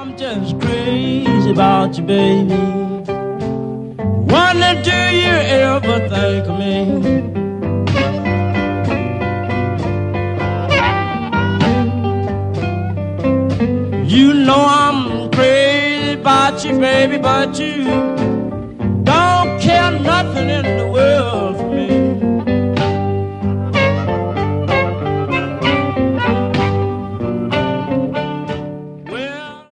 just crazy about you, baby. Wonder, do you ever think of me? You know I'm crazy about you, baby, but you don't care nothing in the world for